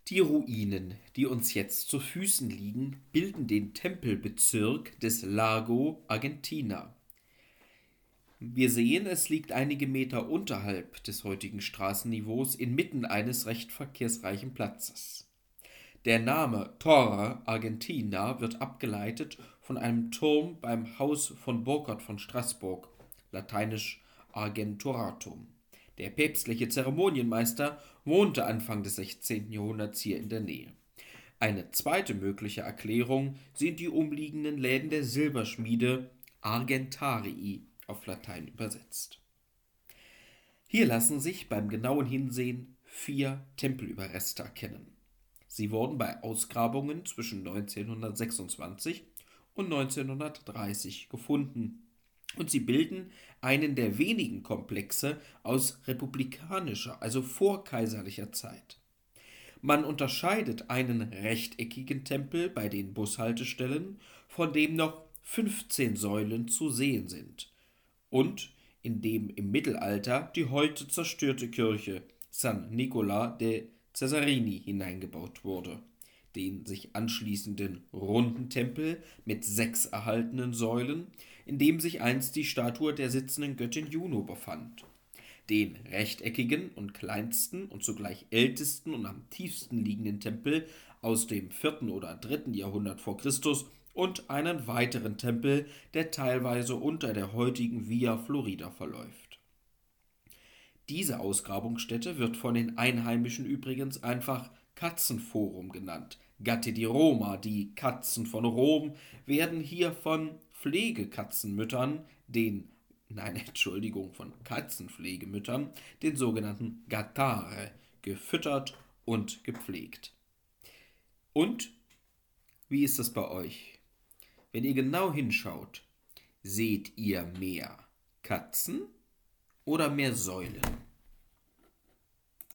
Die Ruinen, die uns jetzt zu Füßen liegen, bilden den Tempelbezirk des Lago Argentina. Wir sehen, es liegt einige Meter unterhalb des heutigen Straßenniveaus inmitten eines recht verkehrsreichen Platzes. Der Name Torre Argentina wird abgeleitet von einem Turm beim Haus von Burchard von Straßburg, lateinisch Argentoratum. Der päpstliche Zeremonienmeister wohnte Anfang des 16. Jahrhunderts hier in der Nähe. Eine zweite mögliche Erklärung sind die umliegenden Läden der Silberschmiede Argentarii auf Latein übersetzt. Hier lassen sich beim genauen Hinsehen 4 Tempelüberreste erkennen. Sie wurden bei Ausgrabungen zwischen 1926 und 1930 gefunden und sie bilden einen der wenigen Komplexe aus republikanischer, also vorkaiserlicher Zeit. Man unterscheidet einen rechteckigen Tempel bei den Bushaltestellen, von dem noch 15 Säulen zu sehen sind, und in dem im Mittelalter die heute zerstörte Kirche San Nicola de Cesarini hineingebaut wurde. Den sich anschließenden runden Tempel mit 6 erhaltenen Säulen, in dem sich einst die Statue der sitzenden Göttin Juno befand. Den rechteckigen und kleinsten und zugleich ältesten und am tiefsten liegenden Tempel aus dem 4. oder 3. Jahrhundert vor Christus und einen weiteren Tempel, der teilweise unter der heutigen Via Florida verläuft. Diese Ausgrabungsstätte wird von den Einheimischen übrigens einfach Katzenforum genannt. Gatte di Roma, die Katzen von Rom, werden hier von Pflegekatzenmüttern, von Katzenpflegemüttern, den sogenannten Gattare, gefüttert und gepflegt. Und wie ist es bei euch? Wenn ihr genau hinschaut, seht ihr mehr Katzen oder mehr Säulen?